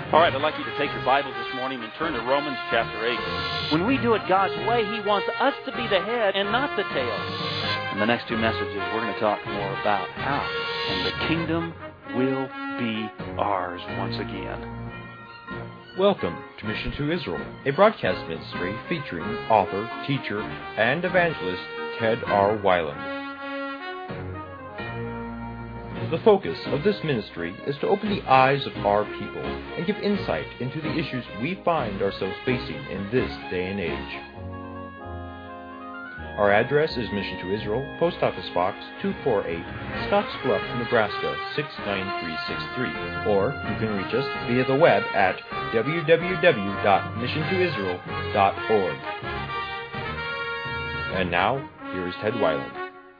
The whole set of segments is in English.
All right, I'd like you to take your Bibles this morning and turn to Romans chapter 8. When we do it God's way, He wants us to be the head and not the tail. In the next two messages, we're going to talk more about how, and the kingdom will be ours once again. Welcome to Mission to Israel, a broadcast ministry featuring author, teacher, and evangelist Ted R. Weiland. The focus of this ministry is to open the eyes of our people and give insight into the issues we find ourselves facing in this day and age. Our address is Mission to Israel, Post Office Box 248, Scottsbluff, Nebraska 69363, or you can reach us via the web at www.missiontoisrael.org. And now, here is Ted Weiland.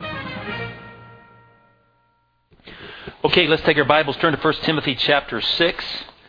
Okay, let's take our Bibles, turn to 1 Timothy chapter 6.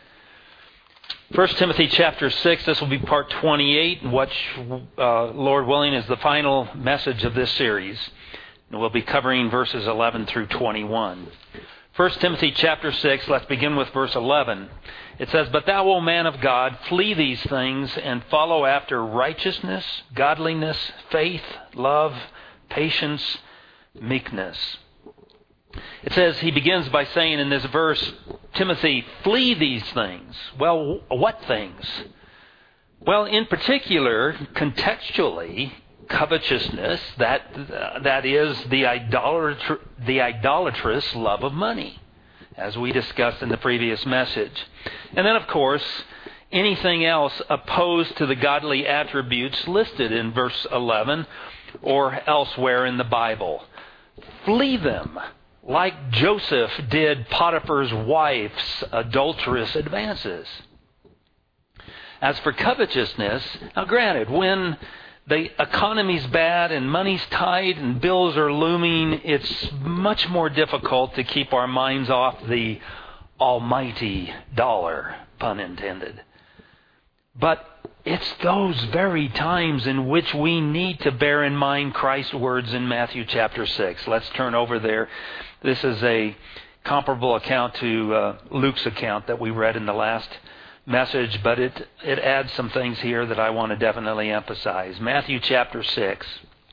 1 Timothy chapter 6, this will be part 28, which, Lord willing, is the final message of this series. And we'll be covering verses 11 through 21. 1 Timothy chapter 6, let's begin with verse 11. It says, "But thou, O man of God, flee these things and follow after righteousness, godliness, faith, love, patience, meekness." It says, he begins by saying in this verse, Timothy, flee these things. Well, what things? Well, in particular, contextually, covetousness, that is the idolatrous love of money, as we discussed in the previous message. And then, of course, anything else opposed to the godly attributes listed in verse 11 or elsewhere in the Bible. Flee them. Like Joseph did Potiphar's wife's adulterous advances. As for covetousness, now granted, when the economy's bad and money's tight and bills are looming, it's much more difficult to keep our minds off the almighty dollar, pun intended. But it's those very times in which we need to bear in mind Christ's words in Matthew chapter 6. Let's turn over there. This is a comparable account to Luke's account that we read in the last message, but it adds some things here that I want to definitely emphasize. Matthew chapter 6.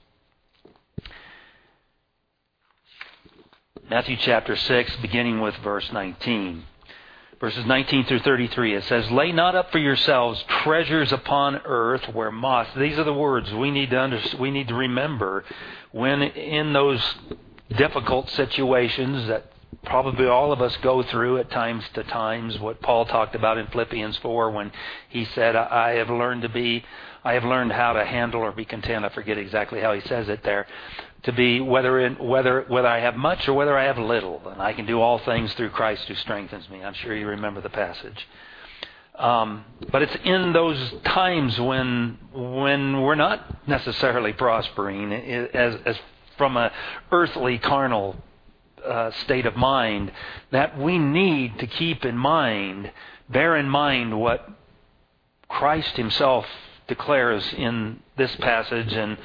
Matthew chapter 6, beginning with verse 19. Verses 19 through 33, it says, "Lay not up for yourselves treasures upon earth where moth." These are the words we need to remember when in those difficult situations that probably all of us go through at times to times. What Paul talked about in Philippians 4 when he said, I have learned how to handle or be content. I forget exactly how he says it there. To be whether I have much or whether I have little, and I can do all things through Christ who strengthens me. I'm sure you remember the passage. But it's in those times when we're not necessarily prospering as from a earthly, carnal state of mind, that we need to keep in mind, bear in mind what Christ Himself declares in this passage and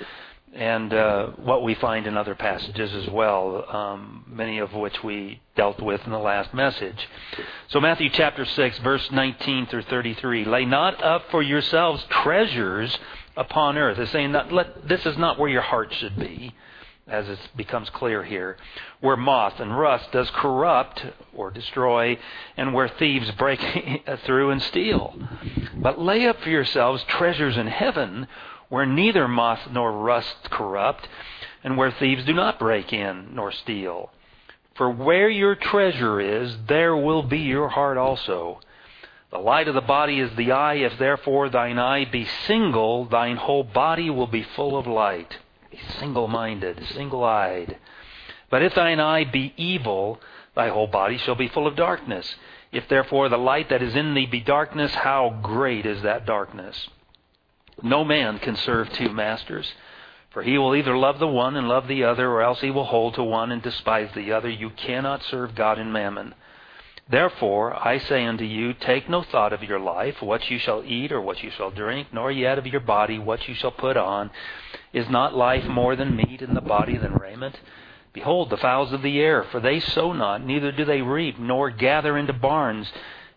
what we find in other passages as well, many of which we dealt with in the last message. So Matthew chapter 6, verse 19 through 33, "Lay not up for yourselves treasures upon earth." It's saying that this is not where your heart should be, as it becomes clear here, "where moth and rust does corrupt or destroy, and where thieves break through and steal. But lay up for yourselves treasures in heaven, where neither moth nor rust corrupt, and where thieves do not break in nor steal. For where your treasure is, there will be your heart also. The light of the body is the eye. If therefore thine eye be single, thine whole body will be full of light." Be single-minded, single-eyed. "But if thine eye be evil, thy whole body shall be full of darkness. If therefore the light that is in thee be darkness, how great is that darkness? No man can serve two masters, for he will either love the one and love the other, or else he will hold to one and despise the other. You cannot serve God and mammon. Therefore, I say unto you, take no thought of your life, what you shall eat or what you shall drink, nor yet of your body, what you shall put on. Is not life more than meat, and the body than raiment? Behold the fowls of the air, for they sow not, neither do they reap, nor gather into barns,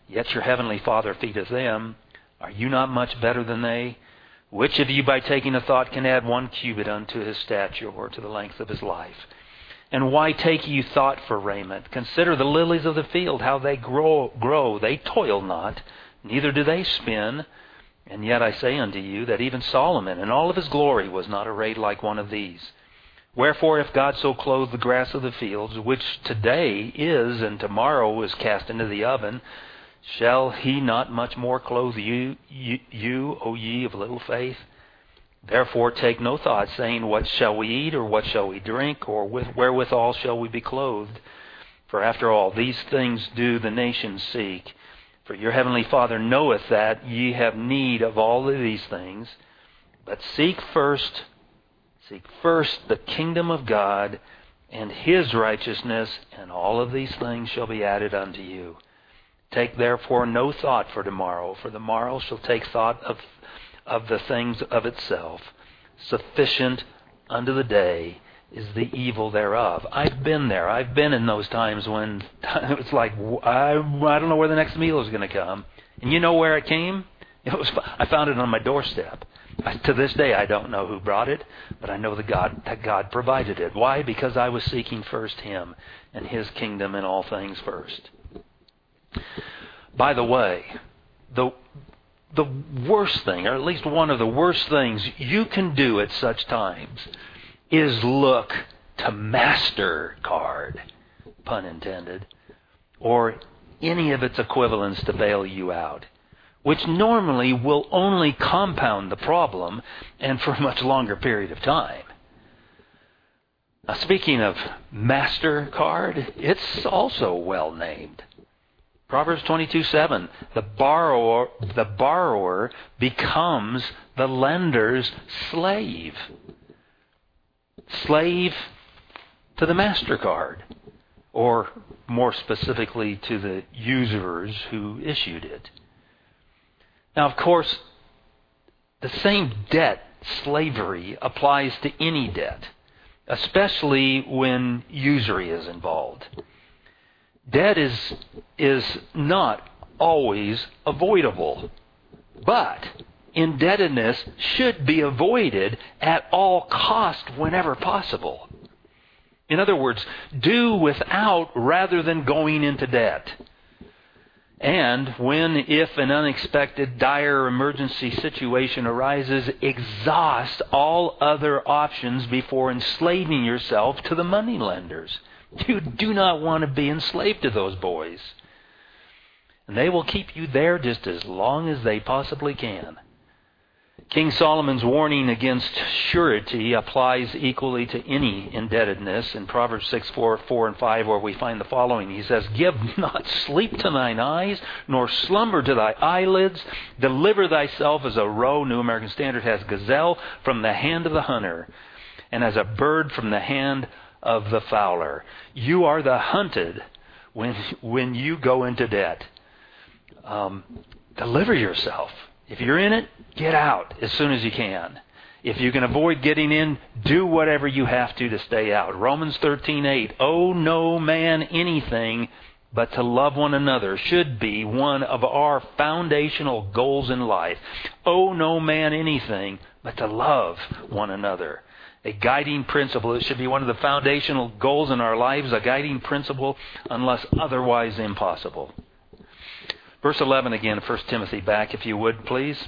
Yet your heavenly Father feedeth them. Are you not much better than they? Which of you by taking a thought can add 1 cubit unto his stature, or to the length of his life? And why take you thought for raiment? Consider the lilies of the field, how they grow. They toil not, neither do they spin. And yet I say unto you that even Solomon in all of his glory was not arrayed like one of these. Wherefore, if God so clothe the grass of the fields, which today is and tomorrow is cast into the oven, shall he not much more clothe you, O ye of little faith? Therefore take no thought, saying, what shall we eat, or what shall we drink, or wherewithal shall we be clothed? For after all these things do the nations seek. For your heavenly Father knoweth that ye have need of all of these things. But seek first the kingdom of God and his righteousness, and all of these things shall be added unto you. Take therefore no thought for tomorrow, for tomorrow shall take thought of the things of itself. Sufficient unto the day is the evil thereof. I've been there. I've been in those times when it's like, I don't know where the next meal is going to come. And you know where it came? I found it on my doorstep. To this day, I don't know who brought it, but I know that God provided it. Why? Because I was seeking first him and his kingdom and all things first. By the way, the worst thing, or at least one of the worst things you can do at such times, is look to MasterCard, pun intended, or any of its equivalents to bail you out, which normally will only compound the problem, and for a much longer period of time. Now, speaking of MasterCard, it's also well named. Proverbs 22:7, the borrower becomes the lender's slave. Slave to the MasterCard, or more specifically to the users who issued it. Now, of course, the same debt slavery applies to any debt, especially when usury is involved. Debt is not always avoidable, but indebtedness should be avoided at all cost whenever possible. In other words, do without rather than going into debt. And when, if an unexpected, dire emergency situation arises, exhaust all other options before enslaving yourself to the moneylenders. You do not want to be enslaved to those boys. And they will keep you there just as long as they possibly can. King Solomon's warning against surety applies equally to any indebtedness in Proverbs 6:4 and 5, where we find the following. He says, give not sleep to thine eyes, nor slumber to thy eyelids. Deliver thyself as a roe, New American Standard has gazelle, from the hand of the hunter, and as a bird from the hand of the fowler. You are the hunted when you go into debt. Deliver yourself. If you're in it, get out as soon as you can. If you can avoid getting in, do whatever you have to stay out. Romans 13:8, owe no man anything but to love one another should be one of our foundational goals in life. Owe no man anything but to love one another. A guiding principle. It should be one of the foundational goals in our lives, a guiding principle unless otherwise impossible. Verse 11 again, 1 Timothy, back if you would, please.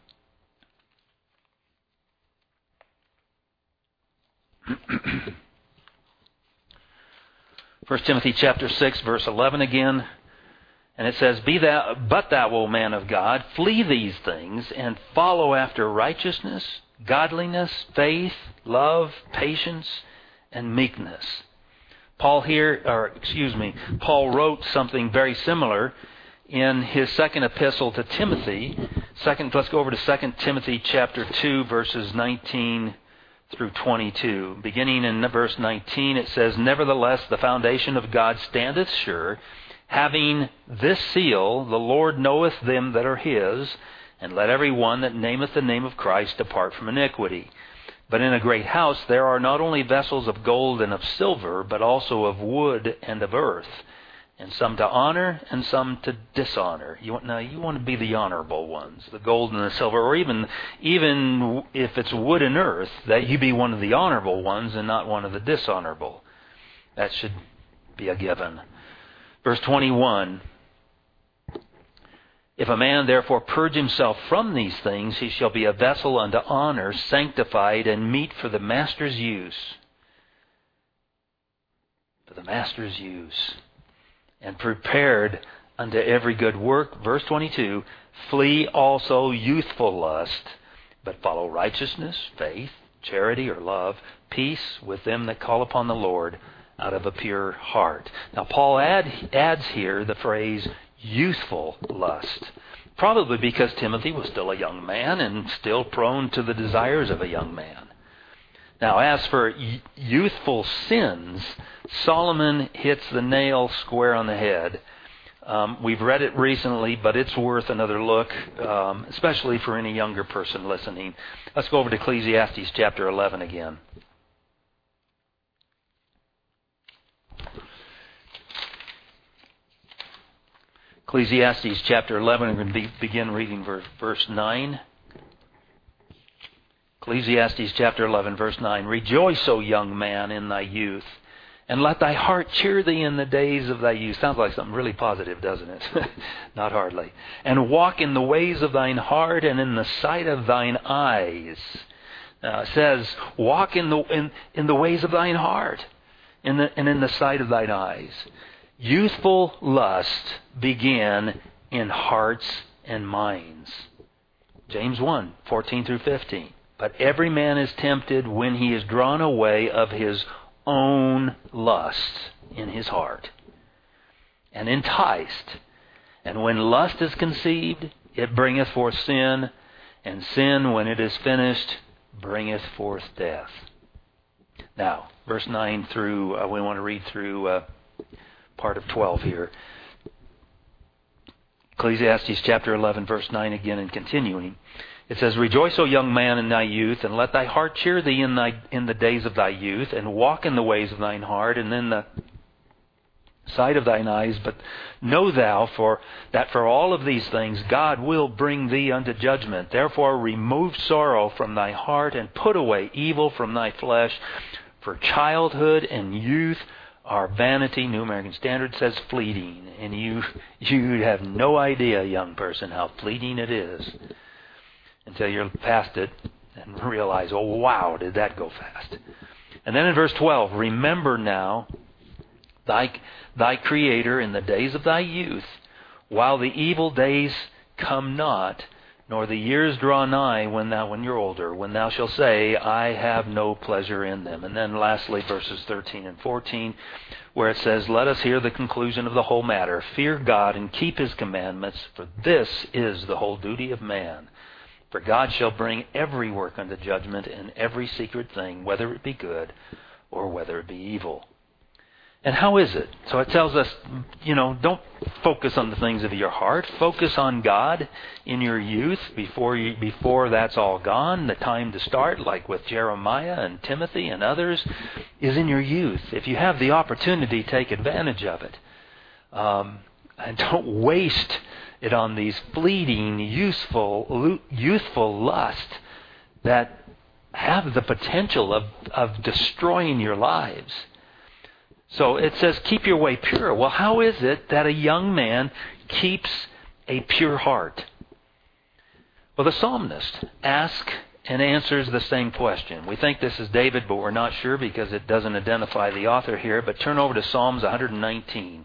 First Timothy chapter 6, verse 11 again. And it says, But thou, O man of God, flee these things, and follow after righteousness, godliness, faith, love, patience, and meekness. Paul wrote something very similar in his second epistle to Timothy. Let's go over to 2 Timothy chapter 2, verses 19 through 22. Beginning in verse 19, it says, Nevertheless, the foundation of God standeth sure, having this seal, the Lord knoweth them that are his, and let every one that nameth the name of Christ depart from iniquity. But in a great house there are not only vessels of gold and of silver, but also of wood and of earth, and some to honor, and some to dishonor. You want to be the honorable ones, the gold and the silver, or even if it's wood and earth, that you be one of the honorable ones and not one of the dishonorable. That should be a given. Verse 21, if a man therefore purge himself from these things, he shall be a vessel unto honor, sanctified, and meet for the master's use. For the master's use. And prepared unto every good work. Verse 22, flee also youthful lust, but follow righteousness, faith, charity, or love, peace with them that call upon the Lord out of a pure heart. Now Paul adds here the phrase youthful lust, probably because Timothy was still a young man and still prone to the desires of a young man. Now, as for youthful sins, Solomon hits the nail square on the head. We've read it recently, but it's worth another look, especially for any younger person listening. Let's go over to Ecclesiastes chapter 11 again. Ecclesiastes chapter 11, we're going to begin reading verse 9. Ecclesiastes chapter 11, verse 9. Rejoice, O young man, in thy youth, and let thy heart cheer thee in the days of thy youth. Sounds like something really positive, doesn't it? Not hardly. And walk in the ways of thine heart and in the sight of thine eyes. It says, walk in the ways of thine heart and in the sight of thine eyes. Youthful lust began in hearts and minds. James 1, 14 through 15. But every man is tempted when he is drawn away of his own lusts in his heart, and enticed. And when lust is conceived, it bringeth forth sin, and sin, when it is finished, bringeth forth death. Now, verse 9 through, we want to read through part of 12 here. Ecclesiastes chapter 11, verse 9 again and continuing. It says, Rejoice, O young man, in thy youth, and let thy heart cheer thee in the days of thy youth, and walk in the ways of thine heart, and in the sight of thine eyes. But know thou that for all of these things God will bring thee unto judgment. Therefore remove sorrow from thy heart, and put away evil from thy flesh. For childhood and youth are vanity. New American Standard says fleeting. And you have no idea, young person, how fleeting it is, until you're past it and realize, oh wow, did that go fast. And then in verse 12, remember now thy Creator in the days of thy youth, while the evil days come not, nor the years draw nigh when you're older, when thou shalt say, I have no pleasure in them. And then lastly, verses 13 and 14, where it says, Let us hear the conclusion of the whole matter. Fear God and keep His commandments, for this is the whole duty of man. For God shall bring every work unto judgment, and every secret thing, whether it be good or whether it be evil. And how is it? So it tells us, don't focus on the things of your heart. Focus on God in your youth before that's all gone. The time to start, like with Jeremiah and Timothy and others, is in your youth. If you have the opportunity, take advantage of it. And don't waste it on these fleeting, youthful lust that have the potential of destroying your lives. So it says, keep your way pure. Well, how is it that a young man keeps a pure heart? Well, the psalmist asks and answers the same question. We think this is David, but we're not sure because it doesn't identify the author here. But turn over to Psalms 119.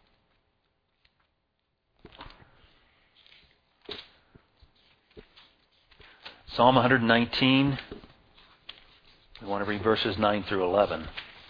Psalm 119, we want to read verses 9 through 11.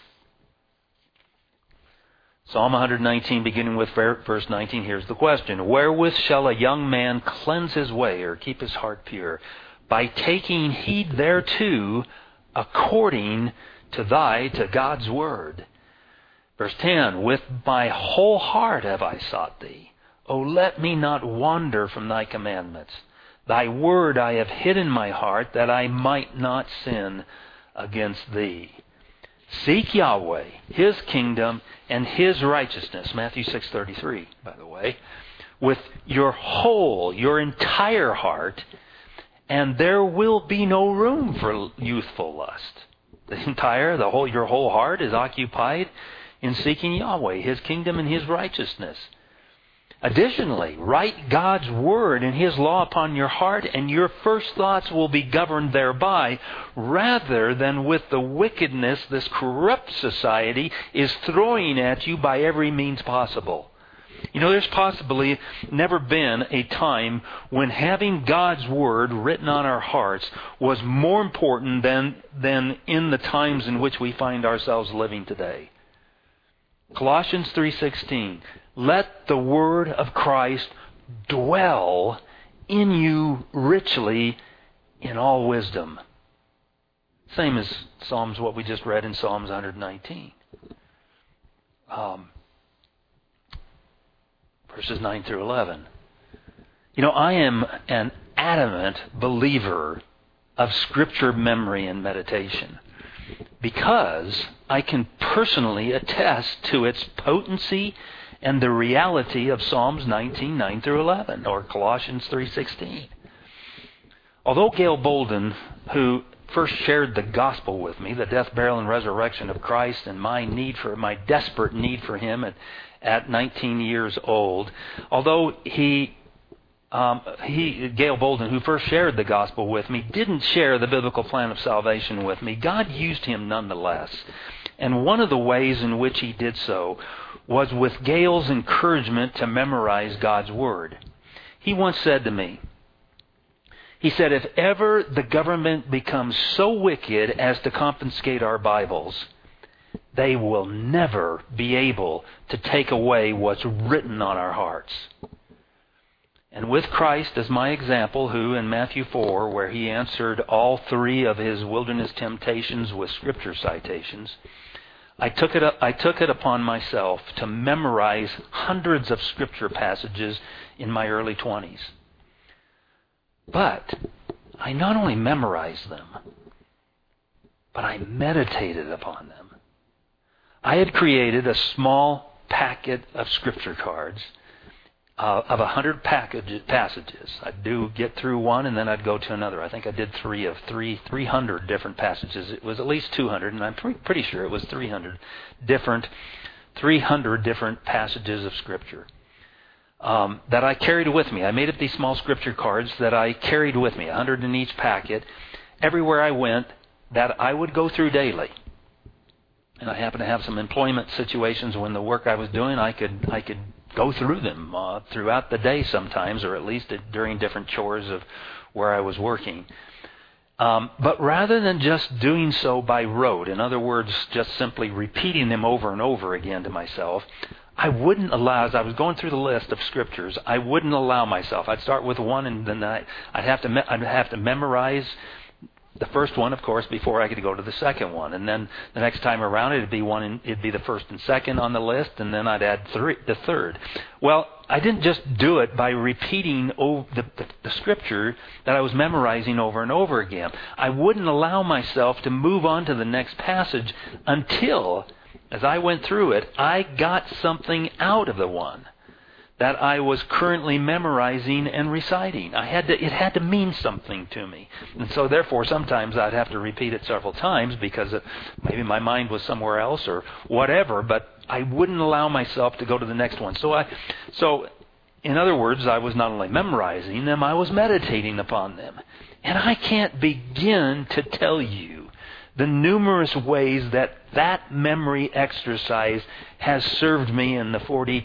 Psalm 119, beginning with verse 19, here's the question. Wherewith shall a young man cleanse his way, or keep his heart pure? By taking heed thereto, according to God's word. Verse 10, With my whole heart have I sought thee. O let me not wander from thy commandments. Thy word I have hid in my heart, that I might not sin against thee. Seek Yahweh, His kingdom, and His righteousness. Matthew 6:33, by the way. With your entire heart, and there will be no room for youthful lust. Your whole heart is occupied in seeking Yahweh, His kingdom, and His righteousness. Additionally, write God's Word and His law upon your heart, and your first thoughts will be governed thereby, rather than with the wickedness this corrupt society is throwing at you by every means possible. There's possibly never been a time when having God's Word written on our hearts was more important than in the times in which we find ourselves living today. Colossians 3:16, let the Word of Christ dwell in you richly in all wisdom. Same as what we just read in Psalms 119. Verses 9 through 11. I am an adamant believer of Scripture memory and meditation because I can personally attest to its potency and the reality of Psalms 19, 9 through 11, or Colossians 3:16. Although Gail Bolden, who first shared the gospel with me, the death, burial, and resurrection of Christ, and my desperate need for Him at 19 years old, although Gail Bolden, who first shared the gospel with me, didn't share the biblical plan of salvation with me, God used him nonetheless. And one of the ways in which He did so was with Gail's encouragement to memorize God's Word. He once said to me, he said, if ever the government becomes so wicked as to confiscate our Bibles, they will never be able to take away what's written on our hearts. And with Christ as my example, who in Matthew 4, where He answered all three of His wilderness temptations with Scripture citations, I took it upon myself to memorize hundreds of Scripture passages in my early 20s. But I not only memorized them, but I meditated upon them. I had created a small packet of Scripture cards of 100 passages. I'd get through one and then I'd go to another. I think I did 300 different passages. It was at least 200, and I'm pretty sure it was 300 different passages of Scripture that I carried with me. I made up these small Scripture cards that I carried with me, 100 in each packet, everywhere I went, that I would go through daily. And I happened to have some employment situations when the work I was doing, I could go through them throughout the day sometimes, or at least during different chores of where I was working. But rather than just doing so by rote, in other words, just simply repeating them over and over again to myself, I wouldn't allow, as I was going through the list of Scriptures, I wouldn't allow myself. I'd start with one, and then I'd have to memorize the first one, of course, before I could go to the second one. And then the next time around, it'd be the first and second on the list, and then I'd add the third. Well, I didn't just do it by repeating the Scripture that I was memorizing over and over again. I wouldn't allow myself to move on to the next passage until, as I went through it, I got something out of the one that I was currently memorizing and reciting. It had to mean something to me. And so therefore, sometimes I'd have to repeat it several times because maybe my mind was somewhere else or whatever, but I wouldn't allow myself to go to the next one. So in other words, I was not only memorizing them, I was meditating upon them. And I can't begin to tell you the numerous ways that memory exercise has served me in the 40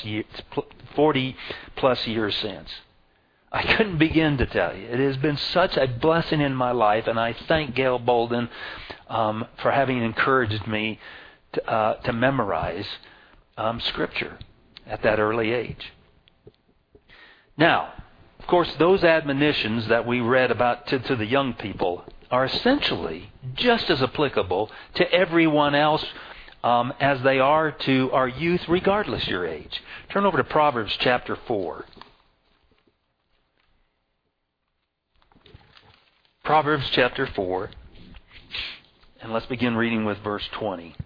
plus years since. I couldn't begin to tell you. It has been such a blessing in my life, and I thank Gail Bolden for having encouraged me to memorize Scripture at that early age. Now, of course, those admonitions that we read about to the young people are essentially just as applicable to everyone else as they are to our youth, regardless your age. Turn over to Proverbs chapter 4. Proverbs chapter 4. And let's begin reading with verse 20.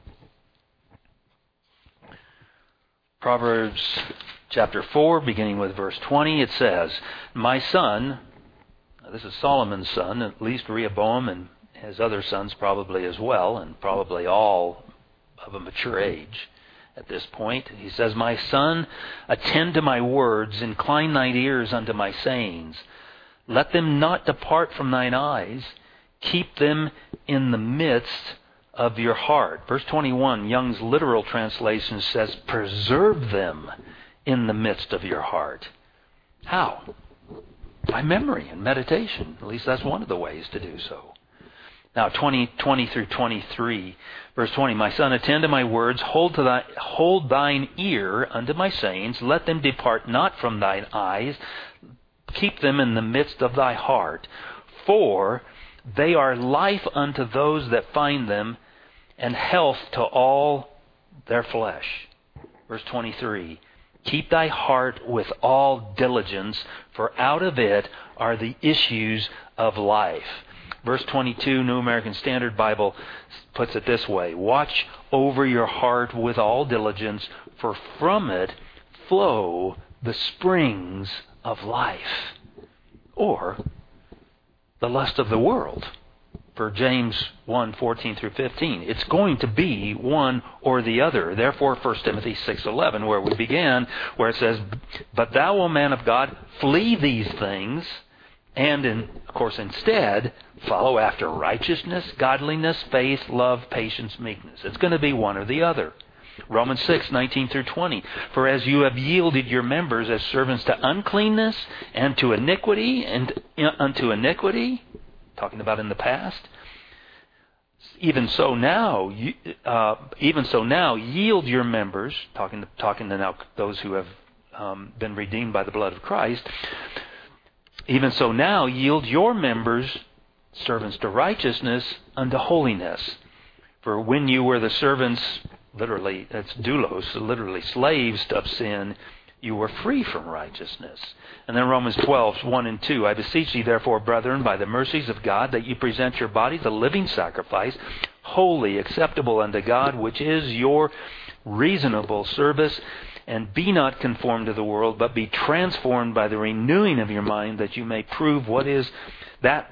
Proverbs chapter 4, beginning with verse 20, it says, "My son," this is Solomon's son, at least Rehoboam and his other sons probably as well, and probably all of a mature age at this point. He says, "My son, attend to my words, incline thine ears unto my sayings. Let them not depart from thine eyes. Keep them in the midst of your heart." Verse 21, Young's literal translation says, "Preserve them in the midst of your heart." How? By memory and meditation. At least that's one of the ways to do so. Now, 20 through 23, verse 20, "My son, attend to my words, hold thine ear unto my sayings, let them depart not from thine eyes, keep them in the midst of thy heart, for they are life unto those that find them, and health to all their flesh." Verse 23, "Keep thy heart with all diligence, for out of it are the issues of life." Verse 22, New American Standard Bible puts it this way, "Watch over your heart with all diligence, for from it flow the springs of life." Or, the lust of the world. For James 1, 14 through 15. It's going to be one or the other. Therefore, 1 Timothy 6:11, where we began, where it says, "But thou, O man of God, flee these things, and of course instead, follow after righteousness, godliness, faith, love, patience, meekness." It's going to be one or the other. Romans 6, 19 through 20. "For as you have yielded your members as servants to uncleanness and to iniquity, and unto iniquity," talking about in the past, even so now yield your members," talking to now those who have been redeemed by the blood of Christ, "even so now yield your members, servants to righteousness, unto holiness. For when you were the servants," literally, that's doulos, literally slaves of sin, "you were free from righteousness." And then Romans 12, 1 and 2, "I beseech thee therefore, brethren, by the mercies of God, that you present your bodies a living sacrifice, holy, acceptable unto God, which is your reasonable service. And be not conformed to the world, but be transformed by the renewing of your mind, that you may prove what is that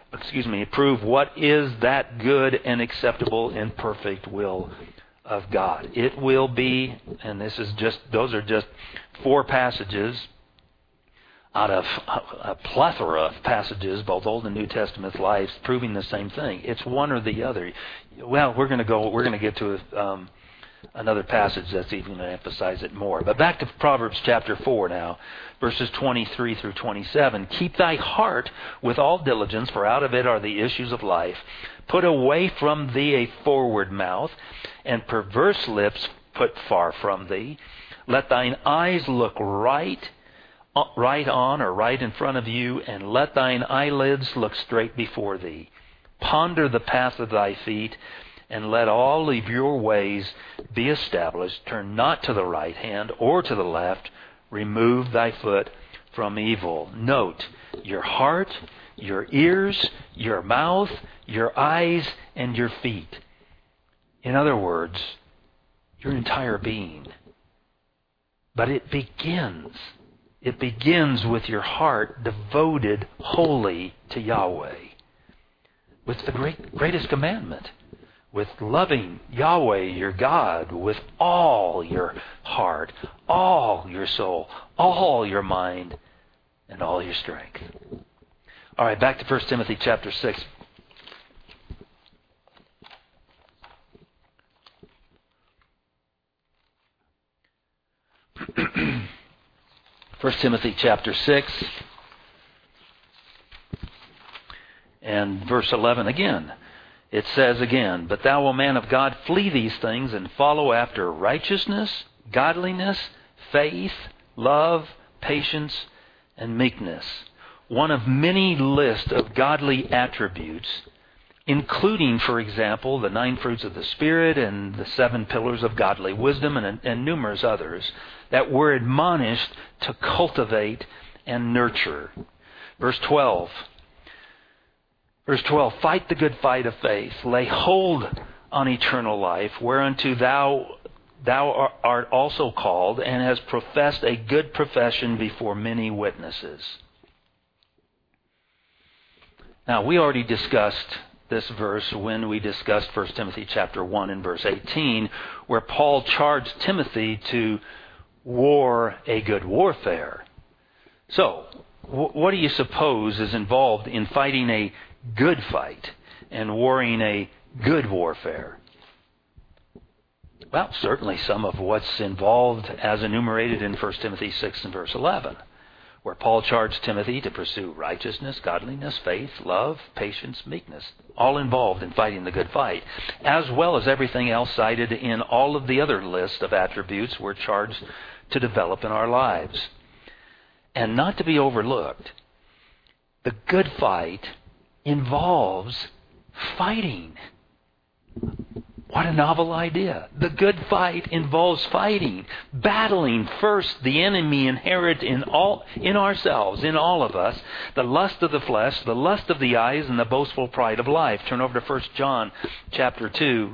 good and acceptable and perfect will of God." It will be, and those are just 4 passages out of a plethora of passages, both Old and New Testament lives, proving the same thing. It's one or the other. Well, we're going to get to another passage that's even going to emphasize it more. But back to Proverbs chapter 4 now, verses 23 through 27. "Keep thy heart with all diligence, for out of it are the issues of life. Put away from thee a forward mouth, and perverse lips put far from thee. Let thine eyes look right on or right in front of you, and let thine eyelids look straight before thee. Ponder the path of thy feet, and let all of your ways be established. Turn not to the right hand or to the left. Remove thy foot from evil." Note, your heart, your ears, your mouth, your eyes, and your feet. In other words, your entire being. But it begins with your heart devoted wholly to Yahweh. With the greatest commandment. With loving Yahweh, your God, with all your heart, all your soul, all your mind, and all your strength. All right, back to 1 Timothy chapter 6. First Timothy chapter 6 and verse 11 again. It says again, "But thou, O man of God, flee these things and follow after righteousness, godliness, faith, love, patience, and meekness." One of many lists of godly attributes, including, for example, the 9 fruits of the Spirit and the 7 pillars of godly wisdom and numerous others that we're admonished to cultivate and nurture. Verse 12, Verse 12, fight the good fight of faith. Lay hold on eternal life, whereunto thou art also called, and hast professed a good profession before many witnesses. Now, we already discussed this verse when we discussed 1 Timothy chapter 1 and verse 18, where Paul charged Timothy to war a good warfare. So, what do you suppose is involved in fighting a good fight and warring a good warfare? Well, certainly some of what's involved as enumerated in 1 Timothy 6 and verse 11, where Paul charged Timothy to pursue righteousness, godliness, faith, love, patience, meekness, all involved in fighting the good fight, as well as everything else cited in all of the other list of attributes we're charged to develop in our lives. And not to be overlooked, the good fight involves fighting. What a novel idea. The good fight involves fighting, battling first the enemy inherent in ourselves, in all of us, the lust of the flesh, the lust of the eyes, and the boastful pride of life. Turn over to 1 John chapter 2.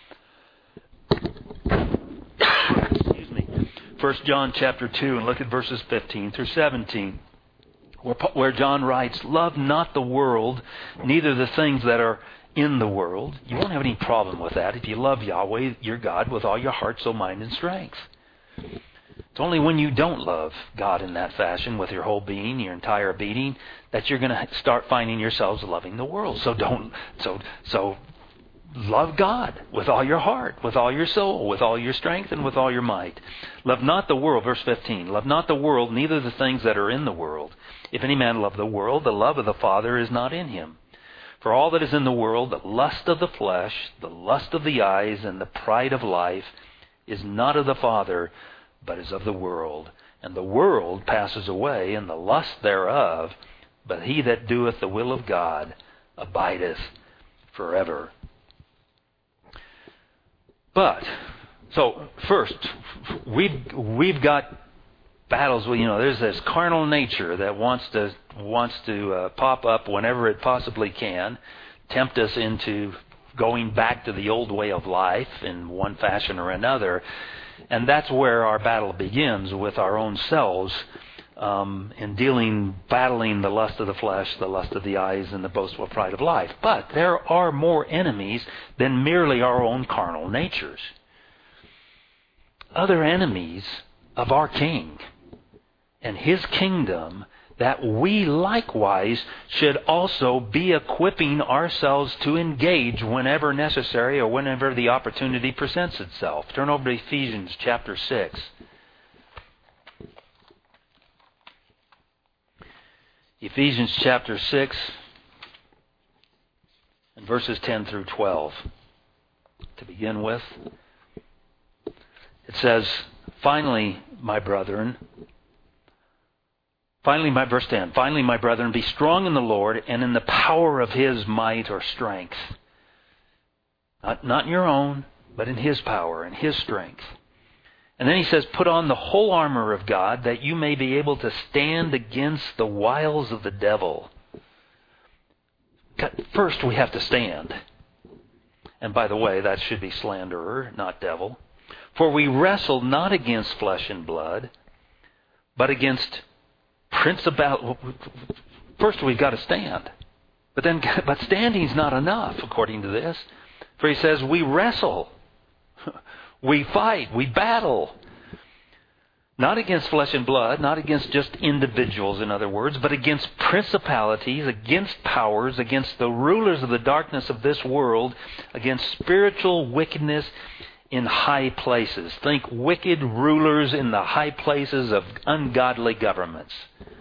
Excuse me. 1 John chapter 2, and look at verses 15 through 17. Where John writes, love not the world, neither the things that are in the world. You won't have any problem with that if you love Yahweh, your God, with all your heart, soul, mind, and strength. It's only when you don't love God in that fashion, with your whole being, your entire being, that you're going to start finding yourselves loving the world. So love God with all your heart, with all your soul, with all your strength, and with all your might. Love not the world, verse 15, love not the world, neither the things that are in the world. If any man love the world, the love of the Father is not in him. For all that is in the world, the lust of the flesh, the lust of the eyes, and the pride of life, is not of the Father, but is of the world. And the world passes away, and the lust thereof, but he that doeth the will of God abideth forever. But, so first, we've got battles. There's this carnal nature that wants to pop up whenever it possibly can, tempt us into going back to the old way of life in one fashion or another, and that's where our battle begins, with our own selves, in battling the lust of the flesh, the lust of the eyes, and the boastful pride of life. But there are more enemies than merely our own carnal natures. Other enemies of our King and His kingdom that we likewise should also be equipping ourselves to engage whenever necessary or whenever the opportunity presents itself. Turn over to Ephesians chapter 6. Ephesians chapter 6 and verses 10 through 12. To begin with, it says, Finally, my brethren, verse 10, finally, my brethren, be strong in the Lord and in the power of His might or strength. Not in your own, but in His power and His strength. And then he says, put on the whole armor of God, that you may be able to stand against the wiles of the devil. First, we have to stand. And by the way, that should be slanderer, not devil. For we wrestle not against flesh and blood, but against principalities. First, we've got to stand. But standing's not enough, according to this. For he says, we wrestle. We fight, we battle, not against flesh and blood, not against just individuals, in other words, but against principalities, against powers, against the rulers of the darkness of this world, against spiritual wickedness in high places. Think wicked rulers in the high places of ungodly governments.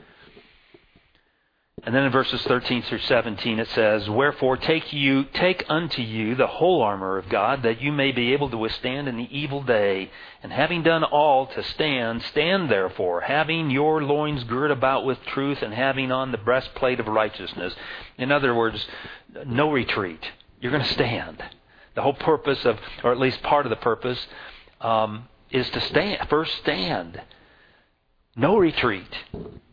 And then in verses 13 through 17 it says, Wherefore take unto you the whole armor of God, that you may be able to withstand in the evil day. And having done all to stand, stand therefore, having your loins girt about with truth, and having on the breastplate of righteousness. In other words, no retreat. You're going to stand. The whole purpose of, or at least part of the purpose, is to stand. First stand. No retreat.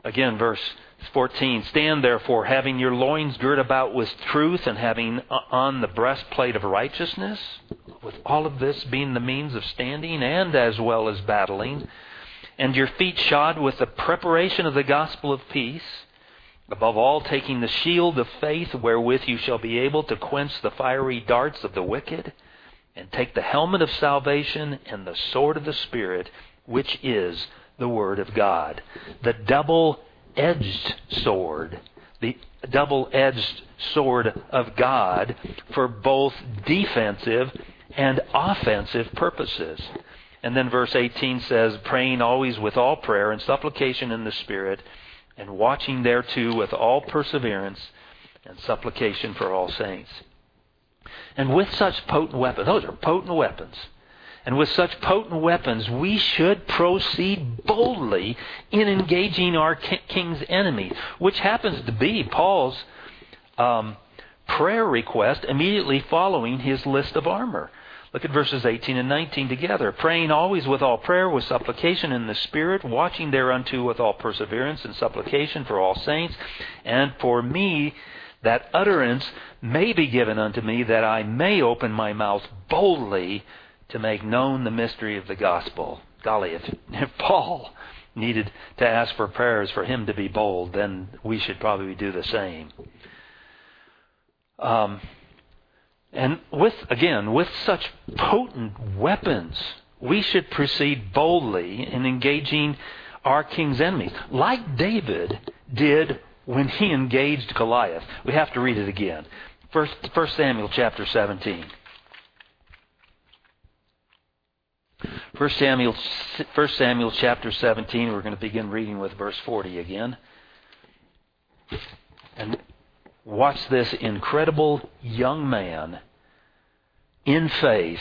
Again, verse 14, stand therefore, having your loins girt about with truth, and having on the breastplate of righteousness, with all of this being the means of standing and as well as battling, and your feet shod with the preparation of the gospel of peace, above all taking the shield of faith, wherewith you shall be able to quench the fiery darts of the wicked, and take the helmet of salvation and the sword of the Spirit, which is the Word of God. The double-edged sword. The double-edged sword of God for both defensive and offensive purposes. And then verse 18 says, praying always with all prayer and supplication in the Spirit, and watching thereto with all perseverance and supplication for all saints. And with such potent weapons, those are potent weapons, and with such potent weapons, we should proceed boldly in engaging our king's enemies, which happens to be Paul's prayer request immediately following his list of armor. Look at verses 18 and 19 together. Praying always with all prayer, with supplication in the Spirit, watching thereunto with all perseverance and supplication for all saints, and for me, that utterance may be given unto me, that I may open my mouth boldly to make known the mystery of the gospel. Golly, if Paul needed to ask for prayers for him to be bold, then we should probably do the same. And with such potent weapons, we should proceed boldly in engaging our king's enemies, like David did when he engaged Goliath. We have to read it again. 1 Samuel chapter 17. 1 Samuel chapter 17, we're going to begin reading with verse 40 again. And watch this incredible young man in faith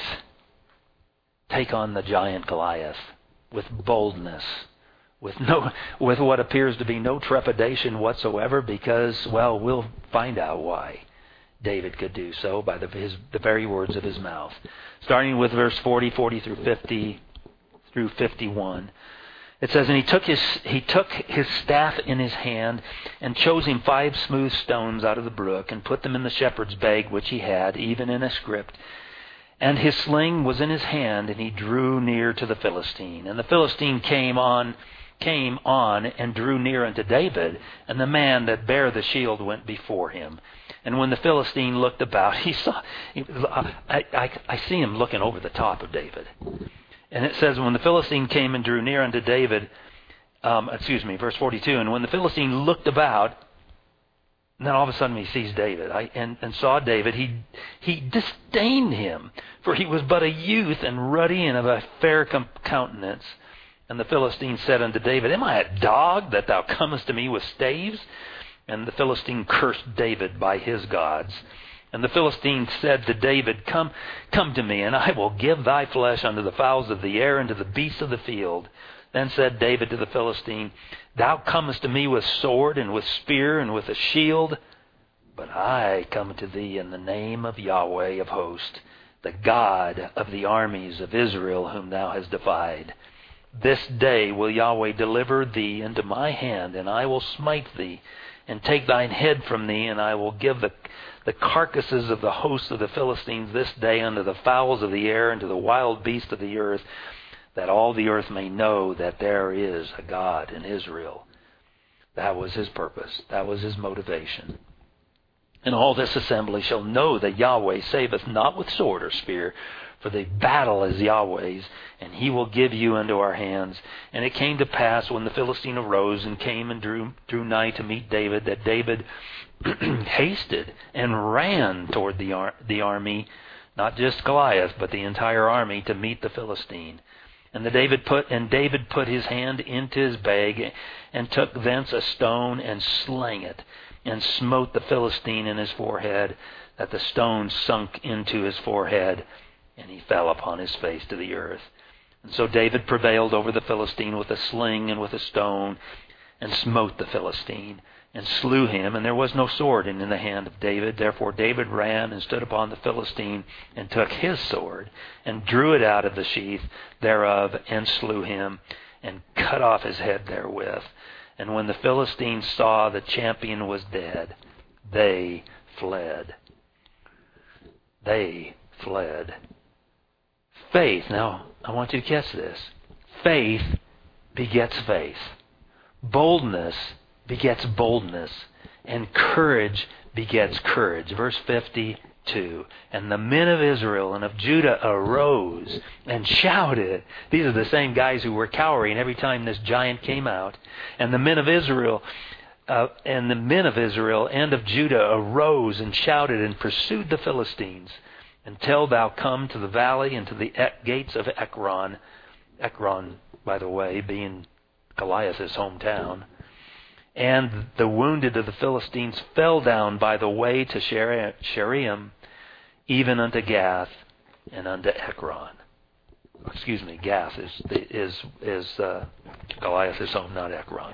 take on the giant Goliath with boldness, with what appears to be no trepidation whatsoever, because, well, we'll find out why David could do so by the very words of his mouth. Starting with verse 40 through 51. It says, and he took his staff in his hand, and chose him 5 smooth stones out of the brook, and put them in the shepherd's bag which he had, even in a scrip. And his sling was in his hand, and he drew near to the Philistine. And the Philistine came on and drew near unto David, and the man that bare the shield went before him. And when the Philistine looked about, he saw, I see him looking over the top of David. And it says, when the Philistine came and drew near unto David, verse 42, and when the Philistine looked about, and then all of a sudden he sees David, and saw David, he disdained him, for he was but a youth and ruddy and of a fair countenance. And the Philistine said unto David, am I a dog that thou comest to me with staves? And the Philistine cursed David by his gods. And the Philistine said to David, Come to me, and I will give thy flesh unto the fowls of the air and to the beasts of the field. Then said David to the Philistine, Thou comest to me with sword and with spear and with a shield, but I come to thee in the name of Yahweh of hosts, the God of the armies of Israel, whom thou hast defied. This day will Yahweh deliver thee into my hand, and I will smite thee, and take thine head from thee, and I will give the carcasses of the hosts of the Philistines this day unto the fowls of the air and to the wild beasts of the earth, that all the earth may know that there is a God in Israel. That was his purpose. That was his motivation. And all this assembly shall know that Yahweh saveth not with sword or spear, for the battle is Yahweh's, and he will give you into our hands. And it came to pass, when the Philistine arose and came and drew nigh to meet David, that David hasted and ran toward the army, not just Goliath, but the entire army, to meet the Philistine. And David put his hand into his bag, and took thence a stone, and slang it, and smote the Philistine in his forehead, that the stone sunk into his forehead, and he fell upon his face to the earth. And so David prevailed over the Philistine with a sling and with a stone, and smote the Philistine, and slew him. And there was no sword in the hand of David. Therefore David ran and stood upon the Philistine, and took his sword, and drew it out of the sheath thereof, and slew him, and cut off his head therewith. And when the Philistines saw the champion was dead, they fled. They fled. Faith, now I want you to catch this. Faith begets faith. Boldness begets boldness. And courage begets courage. Verse 52. And the men of Israel and of Judah arose and shouted. These are the same guys who were cowering every time this giant came out. And the men of Israel and of Judah arose and shouted and pursued the Philistines until thou come to the valley and to the gates of Ekron. Ekron, by the way, being Goliath's hometown. And the wounded of the Philistines fell down by the way to Shaaraim, even unto Gath and unto Ekron. Excuse me, Gath is Goliath's home, not Ekron.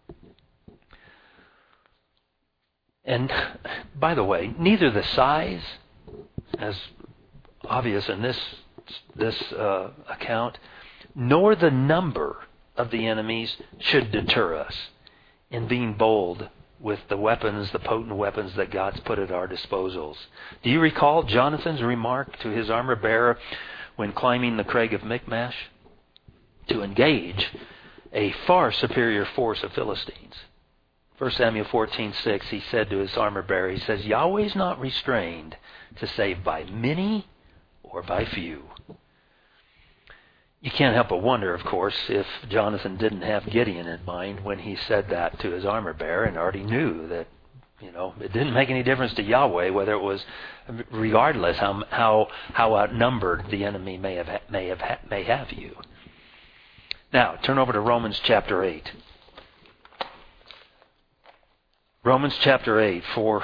And by the way, neither the size, as obvious in this account, nor the number of the enemies should deter us in being bold with the weapons, the potent weapons that God's put at our disposals. Do you recall Jonathan's remark to his armor bearer when climbing the crag of Michmash? To engage a far superior force of Philistines. 1 Samuel 14:6, he said to his armor bearer, he says, Yahweh's not restrained to save by many or by few. You can't help but wonder, of course, if Jonathan didn't have Gideon in mind when he said that to his armor bearer and already knew that, it didn't make any difference to Yahweh whether it was, regardless how outnumbered the enemy may have you. Now, turn over to Romans chapter 8. Romans chapter 8 for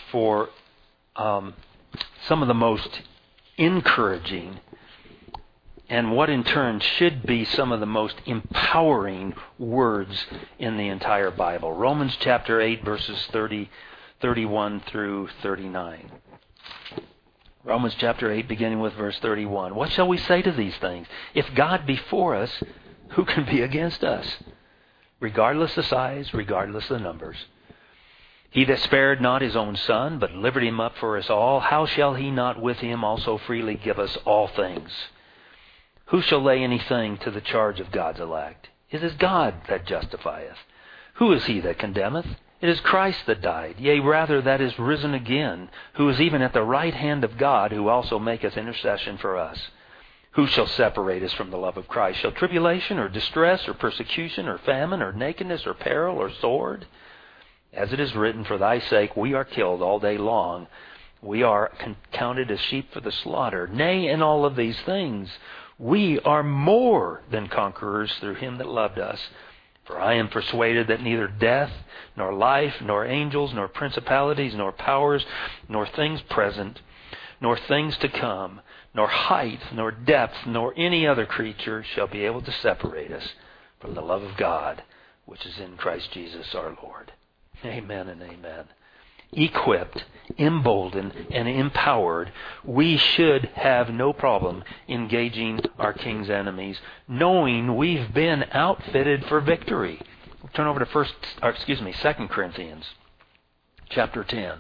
some of the most encouraging and what in turn should be some of the most empowering words in the entire Bible. Romans chapter 8, verses 31 through 39. Romans chapter 8, beginning with verse 31. What shall we say to these things? If God be for us, who can be against us? Regardless the size, regardless the numbers. He that spared not his own Son, but delivered him up for us all, how shall he not with him also freely give us all things? Who shall lay anything to the charge of God's elect? It is God that justifieth. Who is he that condemneth? It is Christ that died, yea, rather that is risen again, who is even at the right hand of God, who also maketh intercession for us. Who shall separate us from the love of Christ? Shall tribulation, or distress, or persecution, or famine, or nakedness, or peril, or sword? As it is written, for thy sake we are killed all day long. We are counted as sheep for the slaughter. Nay, in all of these things, we are more than conquerors through him that loved us. For I am persuaded that neither death, nor life, nor angels, nor principalities, nor powers, nor things present, nor things to come, nor height, nor depth, nor any other creature shall be able to separate us from the love of God, which is in Christ Jesus our Lord. Amen and amen. Equipped, emboldened, and empowered, we should have no problem engaging our King's enemies, knowing we've been outfitted for victory. We'll turn over to 2 Corinthians chapter 10.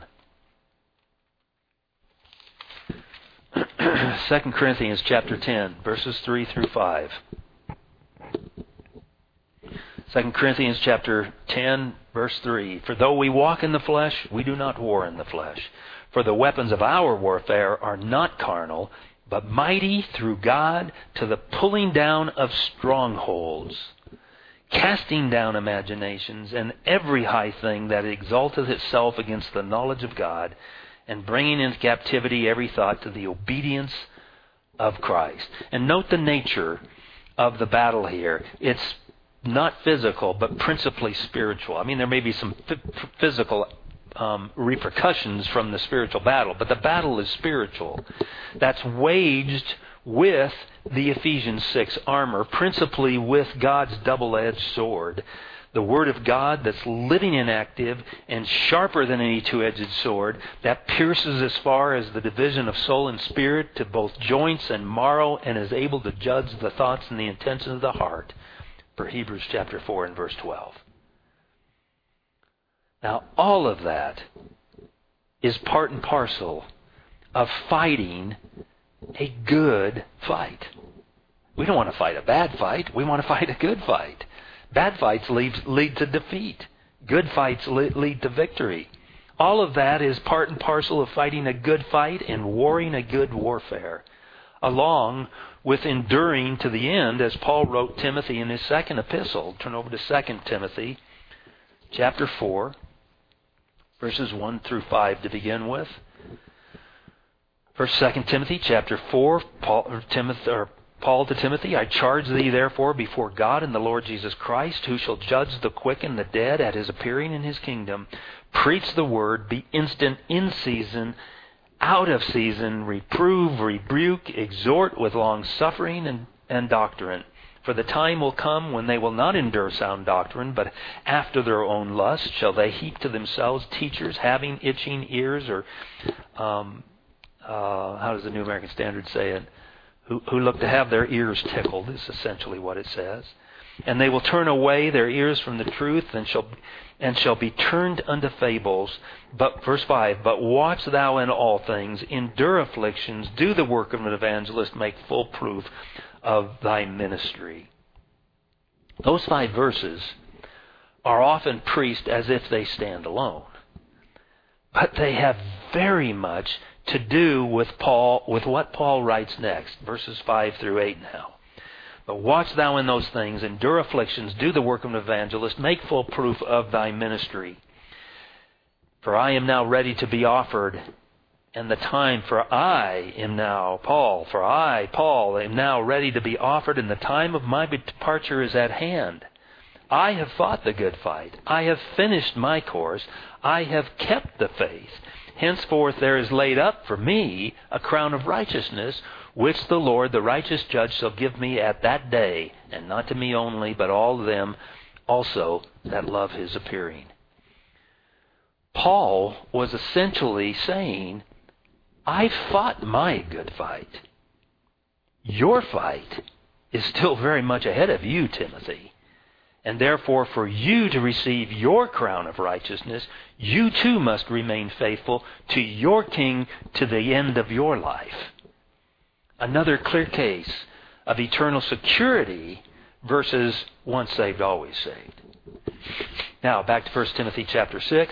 2 Corinthians chapter 10, verses 3 through 5. 2 Corinthians chapter 10, verse 3. For though we walk in the flesh, we do not war in the flesh. For the weapons of our warfare are not carnal, but mighty through God to the pulling down of strongholds, casting down imaginations and every high thing that exalteth itself against the knowledge of God, and bringing into captivity every thought to the obedience of Christ. And note the nature of the battle here. It's not physical, but principally spiritual. I mean, there may be some physical repercussions from the spiritual battle, but the battle is spiritual. That's waged with the Ephesians 6 armor, principally with God's double-edged sword. The Word of God that's living and active and sharper than any two-edged sword that pierces as far as the division of soul and spirit to both joints and marrow and is able to judge the thoughts and the intentions of the heart. For Hebrews chapter 4 and verse 12. Now, all of that is part and parcel of fighting a good fight. We don't want to fight a bad fight. We want to fight a good fight. Bad fights lead to defeat. Good fights lead to victory. All of that is part and parcel of fighting a good fight and warring a good warfare, along with enduring to the end, as Paul wrote Timothy in his second epistle. Turn over to 2 Timothy chapter 4, verses 1 through 5 to begin with. First, 2 Timothy chapter 4, Paul to Timothy, I charge thee therefore before God and the Lord Jesus Christ, who shall judge the quick and the dead at his appearing in his kingdom, preach the word, be instant in season, out of season, reprove, rebuke, exhort with long suffering and doctrine. For the time will come when they will not endure sound doctrine, but after their own lust shall they heap to themselves teachers having itching ears, or how does the New American Standard say it? Who look to have their ears tickled, is essentially what it says. And they will turn away their ears from the truth and shall be turned unto fables. But verse 5, but watch thou in all things, endure afflictions, do the work of an evangelist, make full proof of thy ministry. Those 5 verses are often preached as if they stand alone. But they have very much to do with what Paul writes next, verses 5 through 8 now. But watch thou in those things, endure afflictions, do the work of an evangelist, make full proof of thy ministry. For I am now ready to be offered, and the time for I am now, Paul, am now ready to be offered, and the time of my departure is at hand. I have fought the good fight. I have finished my course. I have kept the faith. Henceforth there is laid up for me a crown of righteousness, which the Lord, the righteous judge, shall give me at that day, and not to me only, but all them also that love his appearing. Paul was essentially saying, I fought my good fight. Your fight is still very much ahead of you, Timothy. And therefore, for you to receive your crown of righteousness, you too must remain faithful to your King to the end of your life. Another clear case of eternal security versus once saved, always saved. Now, back to 1 Timothy chapter 6,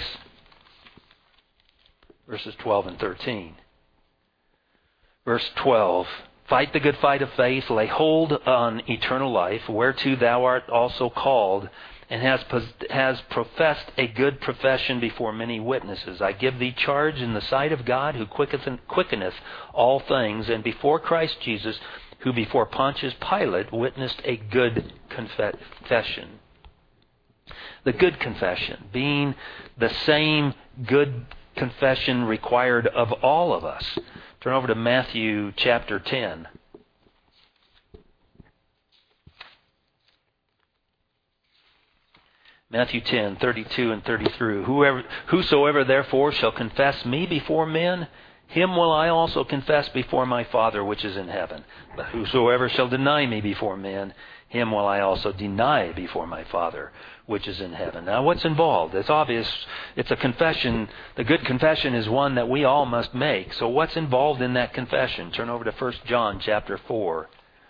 verses 12 and 13. Verse 12. Fight the good fight of faith, lay hold on eternal life, whereto thou art also called, and has professed a good profession before many witnesses. I give thee charge in the sight of God, who quickeneth all things, and before Christ Jesus, who before Pontius Pilate witnessed a good confession. The good confession being the same good confession required of all of us. Turn over to Matthew chapter 10. Matthew 10, 32 and 33. Whosoever therefore shall confess me before men, him will I also confess before my Father which is in heaven. But whosoever shall deny me before men, him will I also deny before my Father which is in heaven. Now, what's involved? It's obvious. It's a confession. The good confession is one that we all must make. So what's involved in that confession? Turn over to 1 John chapter 4.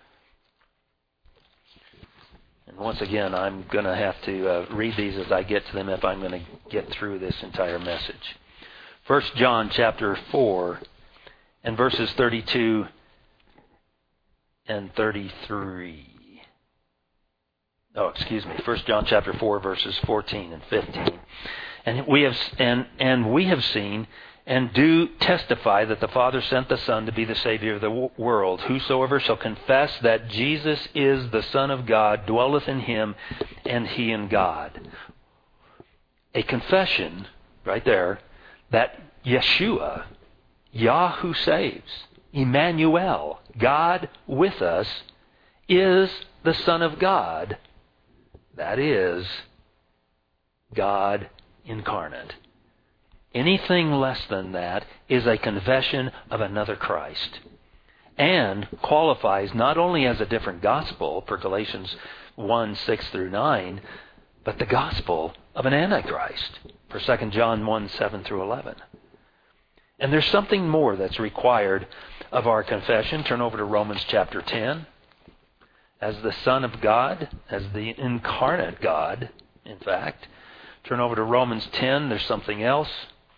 And once again, I'm going to have to read these as I get to them if I'm going to get through this entire message. 1 John chapter 4 and verses 32 and 33. 1 John chapter 4, verses 14 and 15. And we have seen and do testify that the Father sent the Son to be the Savior of the world. Whosoever shall confess that Jesus is the Son of God dwelleth in him, and he in God. A confession, right there, that Yeshua, Yah who saves, Emmanuel, God with us, is the Son of God. That is, God incarnate. Anything less than that is a confession of another Christ, and qualifies not only as a different gospel, per Galatians 1, 6 through 9, but the gospel of an Antichrist, For 2 John 1, 7 through 11. And there's something more that's required of our confession. Turn over to Romans chapter 10. As the Son of God, as the incarnate God, in fact. Turn over to Romans 10. There's something else.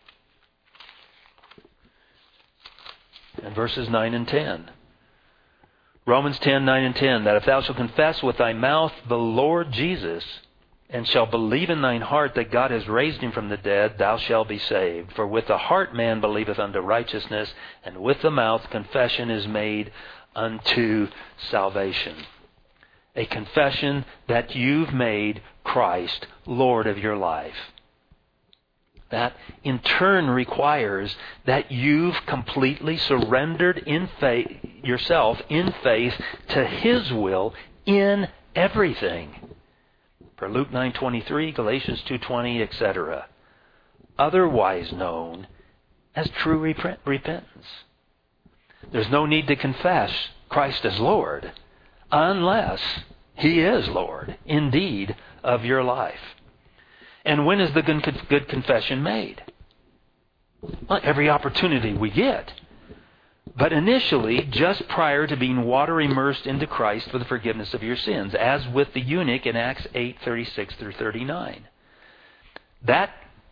And verses 9 and 10. Romans 10, 9 and 10. That if thou shalt confess with thy mouth the Lord Jesus, and shalt believe in thine heart that God has raised him from the dead, thou shalt be saved. For with the heart man believeth unto righteousness, and with the mouth confession is made unto salvation. A confession that you've made Christ Lord of your life. That in turn requires that you've completely surrendered in faith, yourself in faith to His will in everything. For Luke 9:23, Galatians 2:20, etc. Otherwise known as true repentance. There's no need to confess Christ as Lord unless He is Lord, indeed, of your life. And when is the good confession made? Well, every opportunity we get. But initially, just prior to being water immersed into Christ for the forgiveness of your sins, as with the eunuch in Acts 8:36 through 39. That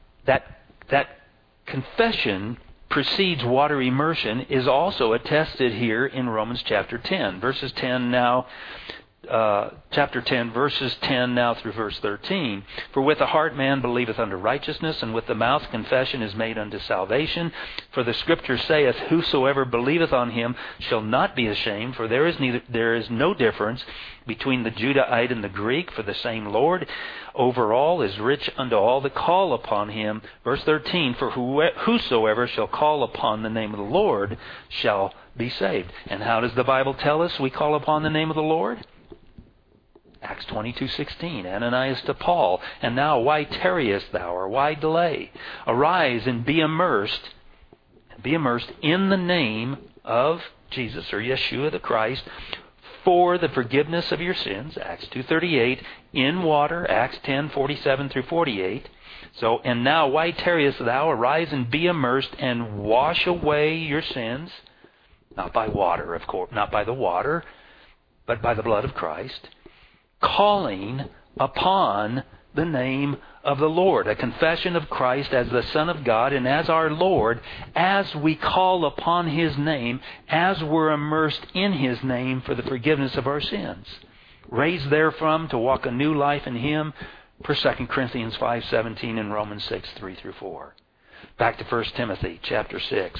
confession precedes water immersion is also attested here in Romans chapter 10. Verses 10 now. Chapter 10, verses 10 now through verse 13. For with the heart man believeth unto righteousness, and with the mouth confession is made unto salvation. For the Scripture saith, Whosoever believeth on him shall not be ashamed, for there is no difference between the Judahite and the Greek, for the same Lord over all is rich unto all that call upon him. Verse 13, For whosoever shall call upon the name of the Lord shall be saved. And how does the Bible tell us we call upon the name of the Lord? Acts 22:16, Ananias to Paul, and now why tarriest thou, or why delay? Arise and be immersed in the name of Jesus, or Yeshua the Christ, for the forgiveness of your sins, Acts 2:38, in water, Acts 10:47 through 48. So, and now why tarriest thou? Arise and be immersed and wash away your sins, not by water, of course, not by the water, but by the blood of Christ, calling upon the name of the Lord. A confession of Christ as the Son of God and as our Lord, as we call upon His name, as we're immersed in His name for the forgiveness of our sins. Raised therefrom to walk a new life in Him, per 2 Corinthians 5:17 and Romans 6:3 through 4. Back to 1 Timothy chapter 6.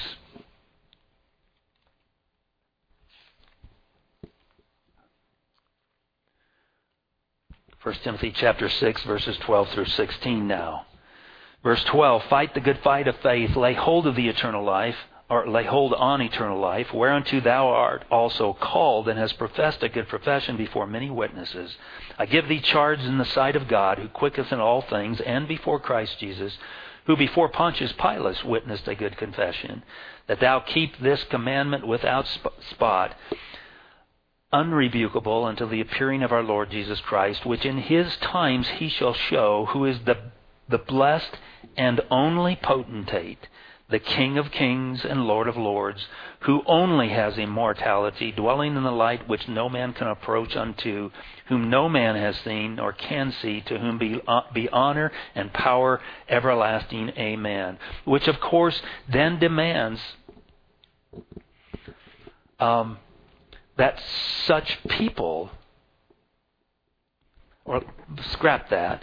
1 Timothy chapter 6, verses 12 through 16 now. Verse 12, Fight the good fight of faith, lay hold of the eternal life, or lay hold on eternal life, whereunto thou art also called, and hast professed a good profession before many witnesses. I give thee charge in the sight of God, who quicketh in all things, and before Christ Jesus, who before Pontius Pilate witnessed a good confession, that thou keep this commandment without spot, unrebukable until the appearing of our Lord Jesus Christ, which in His times He shall show, who is the blessed and only potentate, the King of kings and Lord of lords, who only has immortality, dwelling in the light which no man can approach unto, whom no man has seen or can see, to whom be honor and power everlasting. Amen. Which of course then demands that such people, or scrap that,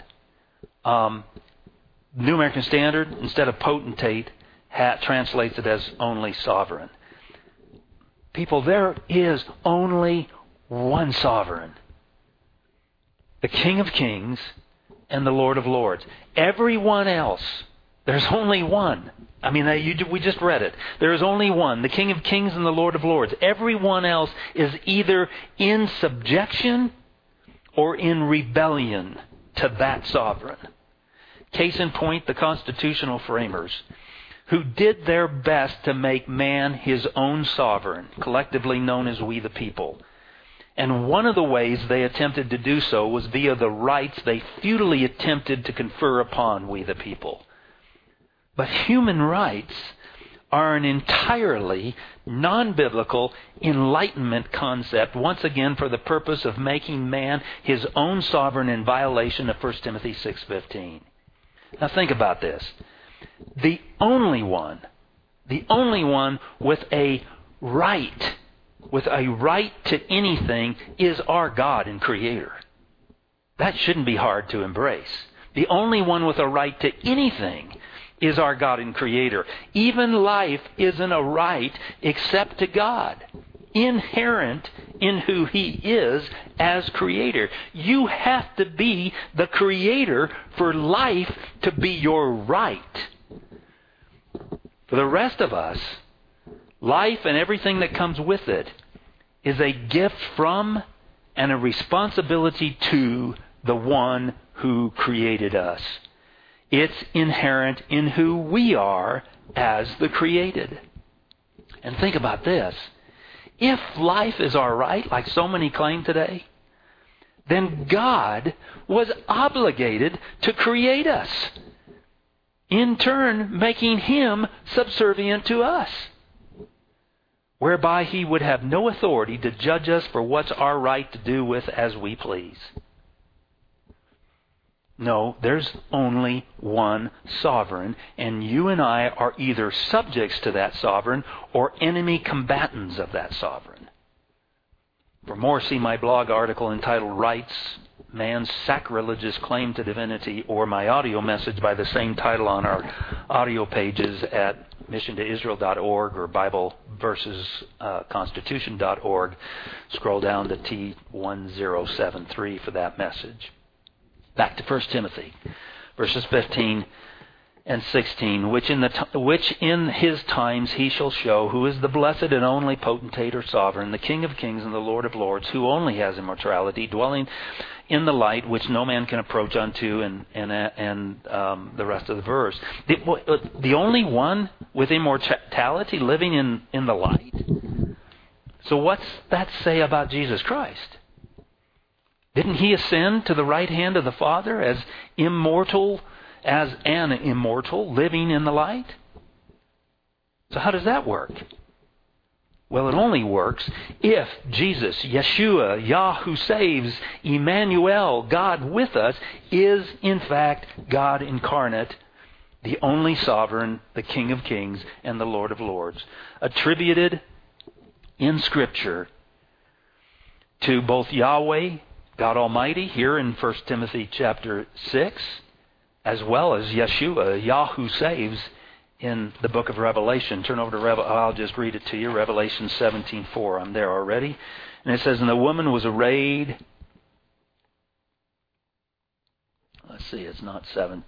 New American Standard, instead of potentate, translates it as only sovereign. People, there is only one sovereign. The King of Kings and the Lord of Lords. Everyone else, there's only one. I mean, we just read it. There is only one, the King of Kings and the Lord of Lords. Everyone else is either in subjection or in rebellion to that sovereign. Case in point, the constitutional framers, who did their best to make man his own sovereign, collectively known as we the people. And one of the ways they attempted to do so was via the rights they futilely attempted to confer upon we the people. But human rights are an entirely non-biblical enlightenment concept, once again for the purpose of making man his own sovereign in violation of 1 Timothy 6:15. Now think about this. The only one with a right to anything is our God and Creator. That shouldn't be hard to embrace. The only one with a right to anything is our God and Creator. Even life isn't a right except to God, inherent in who He is as Creator. You have to be the Creator for life to be your right. For the rest of us, life and everything that comes with it is a gift from and a responsibility to the one who created us. It's inherent in who we are as the created. And think about this. If life is our right, like so many claim today, then God was obligated to create us, in turn making Him subservient to us, whereby He would have no authority to judge us for what's our right to do with as we please. No, there's only one sovereign, and you and I are either subjects to that sovereign or enemy combatants of that sovereign. For more, see my blog article entitled Rights, Man's Sacrilegious Claim to Divinity, or my audio message by the same title on our audio pages at missiontoisrael.org or BibleVersesConstitution.org. Scroll down to T1073 for that message. Back to 1 Timothy, verses 15 and 16, which in His times He shall show, who is the blessed and only potentate or sovereign, the King of kings and the Lord of lords, who only has immortality, dwelling in the light which no man can approach unto, and the rest of the verse. The only one with immortality living in the light. So what's that say about Jesus Christ? Didn't He ascend to the right hand of the Father as an immortal, living in the light? So how does that work? Well, it only works if Jesus, Yeshua, Yah who saves, Emmanuel, God with us, is in fact God incarnate, the only sovereign, the King of kings, and the Lord of lords, attributed in Scripture to both Yahweh, God Almighty, here in 1 Timothy chapter 6, as well as Yeshua, Yah who saves, in the book of Revelation. Turn over to I'll just read it to you, Revelation 17:4. I'm there already. And it says, and the woman was arrayed. Let's see, it's not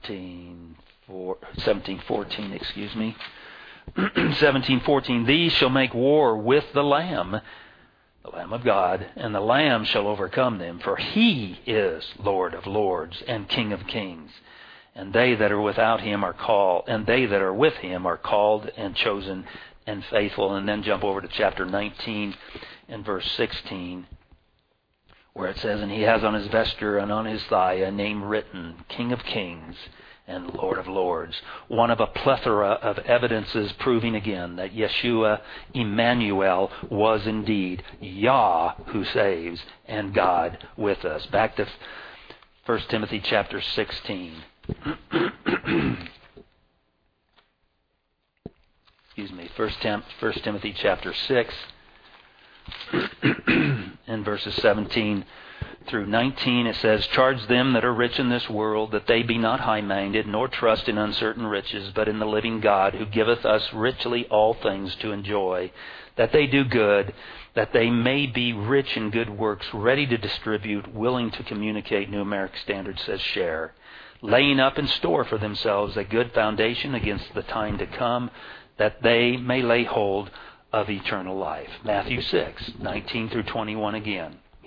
17:14, excuse me. 17:14, these shall make war with the Lamb of God, and the Lamb shall overcome them, for He is Lord of lords and King of kings. And they that are without Him are called, and they that are with Him are called and chosen and faithful. And then jump over to chapter 19 and verse 16, where it says, and He has on His vesture and on His thigh a name written, King of kings and Lord of lords. One of a plethora of evidences proving again that Yeshua, Emmanuel, was indeed Yah who saves and God with us. Back to 1 Timothy chapter 16. Excuse me, 1 Timothy chapter 6 and verses 17 through 19, it says, charge them that are rich in this world, that they be not high-minded, nor trust in uncertain riches, but in the living God, who giveth us richly all things to enjoy, that they do good, that they may be rich in good works, ready to distribute, willing to communicate. New American Standard says share, laying up in store for themselves a good foundation against the time to come, that they may lay hold of eternal life. Matthew 6, 19 through 21 again.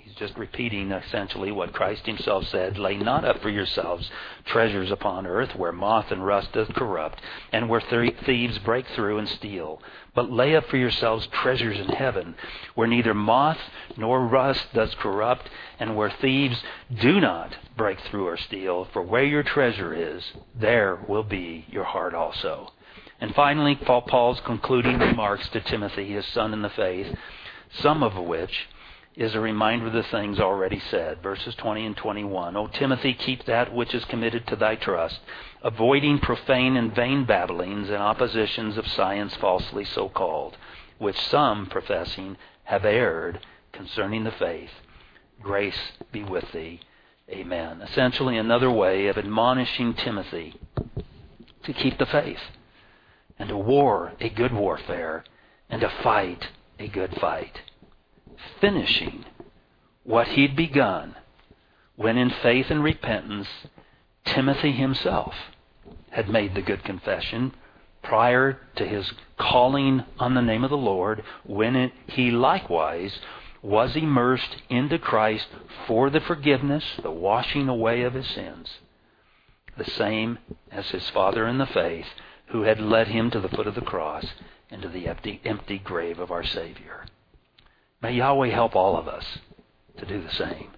He's just repeating essentially what Christ himself said, lay not up for yourselves treasures upon earth where moth and rust doth corrupt and where thieves break through and steal. But lay up for yourselves treasures in heaven where neither moth nor rust does corrupt and where thieves do not break through or steal. For where your treasure is, there will be your heart also. And finally, Paul's concluding remarks to Timothy, his son in the faith, some of which is a reminder of the things already said. Verses 20 and 21. O Timothy, keep that which is committed to thy trust, avoiding profane and vain babblings and oppositions of science falsely so called, which some professing have erred concerning the faith. Grace be with thee. Amen. Essentially another way of admonishing Timothy to keep the faith and to war a good warfare and to fight a good fight, finishing what he'd begun when in faith and repentance Timothy himself had made the good confession prior to his calling on the name of the Lord, when he likewise was immersed into Christ for the forgiveness, the washing away of his sins, the same as his father in the faith who had led him to the foot of the cross and to the empty grave of our Savior. May Yahweh help all of us to do the same,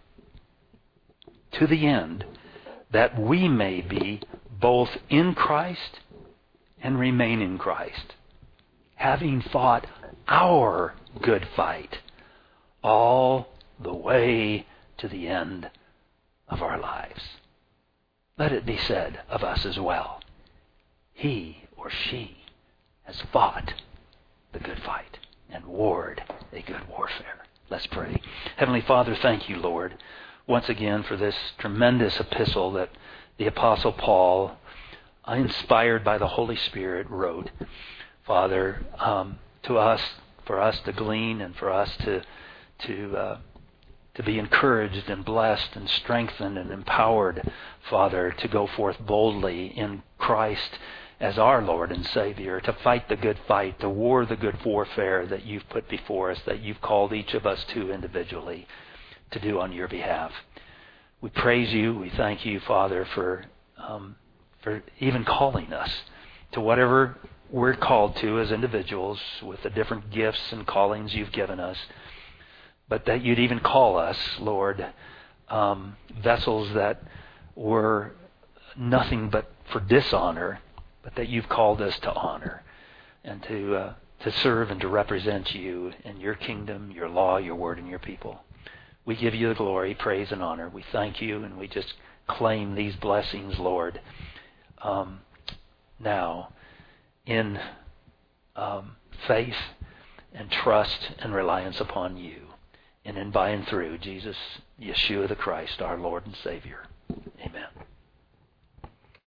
to the end that we may be both in Christ and remain in Christ, having fought our good fight all the way to the end of our lives. Let it be said of us as well, he or she has fought the good fight and warred a good warfare. Let's pray. Heavenly Father, thank you, Lord, once again for this tremendous epistle that the Apostle Paul, inspired by the Holy Spirit, wrote, Father, to us, for us to glean and for us to be encouraged and blessed and strengthened and empowered, Father, to go forth boldly in Christ as our Lord and Savior, to fight the good fight, to war the good warfare that you've put before us, that you've called each of us to individually to do on your behalf. We praise you. We thank you, Father, for even calling us to whatever we're called to as individuals with the different gifts and callings you've given us, but that you'd even call us, Lord, vessels that were nothing but for dishonor, but that you've called us to honor and to serve and to represent you in your kingdom, your law, your word, and your people. We give you the glory, praise, and honor. We thank you, and we just claim these blessings, Lord, now in faith and trust and reliance upon you, and in by and through Jesus, Yeshua the Christ, our Lord and Savior.